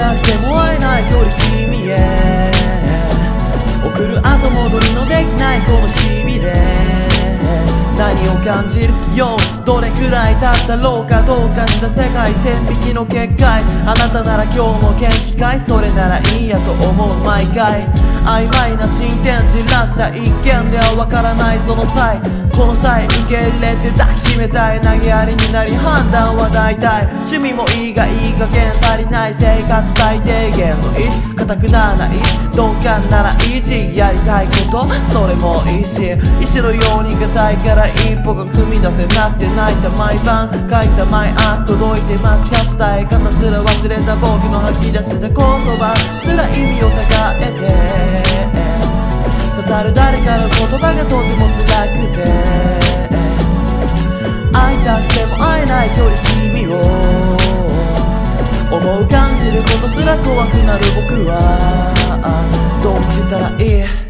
たくても会えない距離君へ送る後戻りのできないこの日々で何を感じるよどれくらい経ったろうかどうかした世界天引きの結界あなたなら今日も元気かいそれならいいやと思う毎回曖昧な進展じらした一見ではわからないその際この際受け入れて抱きしめたい投げやりになり判断は大体趣味もいいがいい加減足りない生活最低限の維持固くならない鈍感なら維持やりたいことそれもいいし石のように硬いから一歩が踏み出せなくて泣いた毎晩書いた毎案届いてますか伝え方すら忘れた僕の吐き出した言葉すら意味をたがえて刺さる誰かの言葉がとても辛くて会いたくても会えない距離君を思う感じることすら怖くなる僕はどうしたらいい